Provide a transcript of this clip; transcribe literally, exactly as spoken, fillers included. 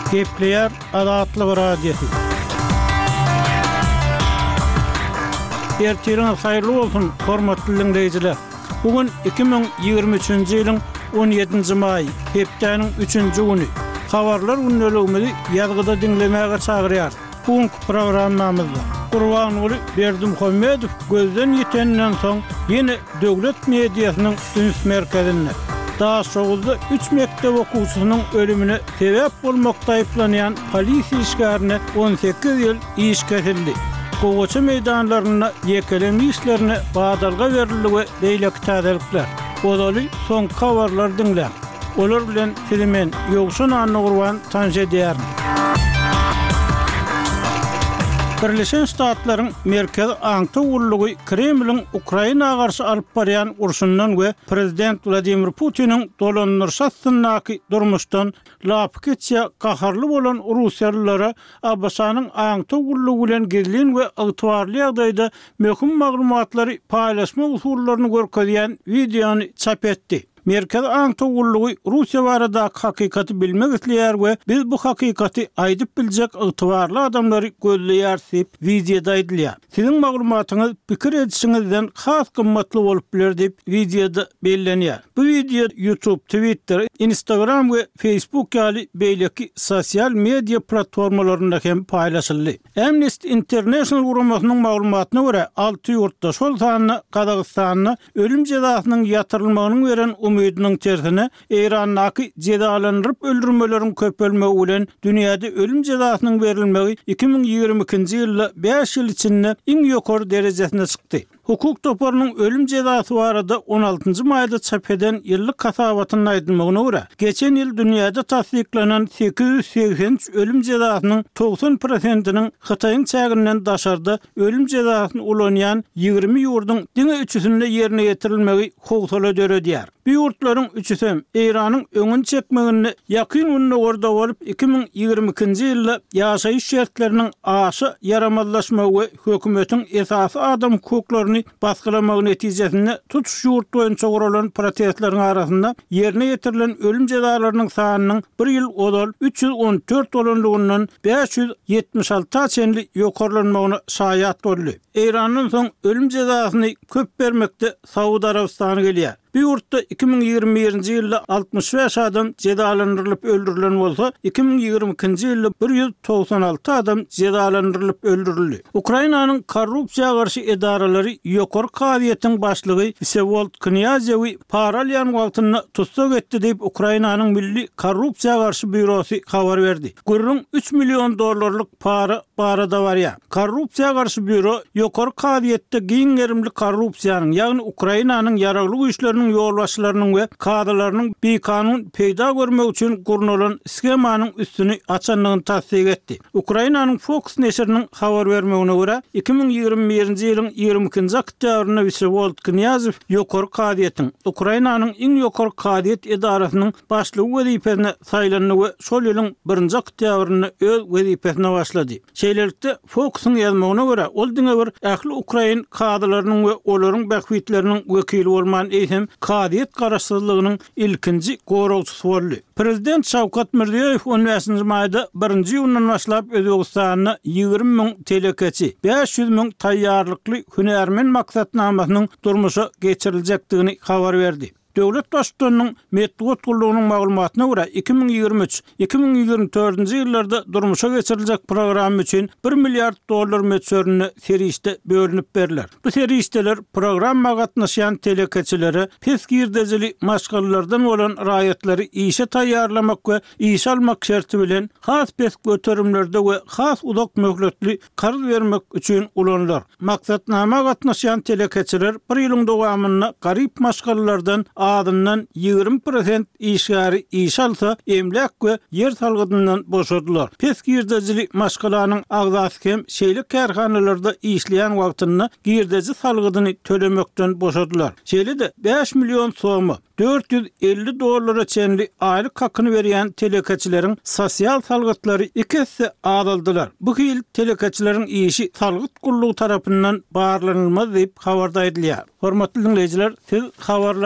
Kepler Adatlyk radiosu. Ertiňiz haýyrly bolsun, hormatly dinleýijiler. Bugün iki bin ýygrimi üçinji ýylyň on ýedinji maý, hepdeniň üçinji güni. Habarlar günneligini ýazgyda dinlemäge çagyrýar. Bugünkü programmamyzda Gurbanuly Berdimuhammedow gözden ýetenden soň ýene döwlet mediýasynyň üns merkezine daha soňda üç mektep okuwçysynyň ölümine sebäp bolmakda aýplanýan polisiýa işgärine on sekiz ýyl iş kesildi. Gowaça meýdanlaryna ýekeleme işlerine badalga berildi we beýleki täzelikler. Odaly soň habarlar dinlä. Olar bilen filmen ýogşun anny gurban tanşa diýär. Birleşen Ştatlaryň merkezi aňty ullugy Kremliň Ukraina garşy alyp barýan urşundan we prezident Vladimir Putiniň dolanýarşatsynaky durmuşdan lapy keçýä gaharly bolan Russiýalylara Abbasanyň aňty ullugy bilen gezlen we ygtybarly ýagdaýda möhüm maglumatlary paýlaşma usullaryny görkezýän videony çap etdi. Merkez aňty ullugy Russiýa barada hakykaty bilmek isleýär we biz bu hakykaty aýdyp biljek ygtybarly adamlary gözleýär diýip videoda aýdylýar. Siziň maglumatyňyz pikir edişiňizden has gymmatly bolup biler diýip videoda bellenýär. Bu video YouTube, Twitter, Instagram we Facebook ýaly beýleki sosial media platformalarynda hem paýlaşyldy. Amnesty International guramasynyň maglumatyna görä alty ýurtda şol sanyny Kazakstanyň ölüm jazasynyň ýatyrylmagyny beren umydynyň tersine Iranyň jedalandyryp öldürmeleriň köpelmegi bilen dünýäde ölüm jazasynyň berilmegi iki bin ýygrimi ikinji ýylda beş ýyl içinde iň ýokary derejesine çykdy. Hukuk toparynyň ölüm jazasy barada on altynjy maýda çap eden ýyllyk kasabatynyň aýdylmagyna görä, geçen ýyl dünýäde tasdiklanan sekiz ýüz seksen üç ölüm jazasynyň doksan prosentiniň Hytaýyň çägirinden daşarda ölüm jazasyny ulanýan ýygrimi ýurduň diňe üçüsinde ýerine ýetirilmegi howsala döredýär. Bu ýurtlaryň üçüsem Iranyň öňün çekmegini ýakyn günne orda bolup iki bin ýygrimi ikinji ýylda ýaşaýyş şertleriniň aşy yaramazlaşmagy we hökümetiň esasy adam hukuklaryny baskylamagy netijesinde tutuş ýurt boýunça guralan protestlaryň arasynda ýerine ýetirilen ölüm jazalarynyň sanynyň bir ýyl odal üç ýüz on dört bolanlygyndan beş ýüz ýetmiş alty çenli ýokarlanmagyna şaýat boldy. Iranyň soň ölüm jazasyny köp bermekde Saudi Arabistany gelýär. Bu ýurtda iki bin ýygrimi birinji ýylda altmış beş adam jedalandyrylyp öldürilen bolsa, iki bin ýygrimi ikinji ýylda bir ýüz toksan alty adam jedalandyrylyp öldürildi. Ukrainanyň korrupsiýa garşy edaralary ýokary kabiýetiň başlygy Vsevolod Knyazew paralyan wagtyny tutsak etdi diýip Ukrainanyň milli korrupsiýa garşy bürosy habar berdi. Gurrun üç milyon dollarlyk para barada barýar. Korrupsiýa garşy büro ýokary kabiýetde giňerimli korrupsiýanyň, ýagny Ukrainanyň ýaragly güýçleriniň ýolbaşçylarynyň we kadrlarynyň bekanun peýda görmek üçin gurnulan skemanyň üstüni açanlygyny tasdik etdi. Ukrainanyň Fox neşriniň habar bermegine görä, iki bin ýygrimi birinji ýylyň ýygrimi ikinji oktýabrynda Vsevolod Knyazew ýokary kabiýetiň Ukrainanyň iň ýokary kabiýet edarasynyň başlygy wezipesine saýlandy we şol ýylyň birinji oktýabrynda öz wezipesine başlady. Şeýlelikde Fox'un ýazmagyna görä, ol diňe bir ähli Ukrain kadrlarynyň we olaryň bähwitleriniň wekili bolman eýsem kabiýet garaşsyzlygynyň ilkinji goragçysy boldy. Prezident Şawkat Mirziýow on beşinji maýda birinji ýyldan başlap Özbegistanyň ýygrimi miň telekeçi, beş ýüz miň taýýarlykly hünärmen maksatnamasynyň durmuşa geçiriljekdigini habar berdi. Döwlet başçylygynyň medeniýet gullugynyň maglumatyna görä iki bin ýygrimi üç iki bin ýygrimi dördünji ýyllarda durmuşa geçiriljek program üçin bir milliard dollar meçörüne serişde bölünip beriler. Bu serişdeler programma gatnaşan telekeçilere pesgirdejili maşgallalardan bolan raýatlary işe taýýarlamak we iş almak şerti bilen has pes göterimlerde we has uzak möhletli karz bermek üçin ulanlar. Maksatnama gatnaşan telekeçiler bir ýylyň dowamyna garyp maşgallalardan adından ýygrimi prosent işgäri iş alsa emlek we yer salgydyndan boşadylar. Pesgirdejili maşgalanyň agzasy hem şeýle kärhanalarda işleýän wagtyny girdeji salgydyny tölemekden boşadylar. Şeýle-de beş milyon somy dört yüz elli dollara çenli aylık hakkını veriyen telekeçilerin sosyal salgıtları ikisi azaldılar. Bu yıl telekeçilerin işi salgıt kurulu tarafından bağırlanılmaz deyip habarda ediliyor. Hormatly dinleyiciler, siz habarlar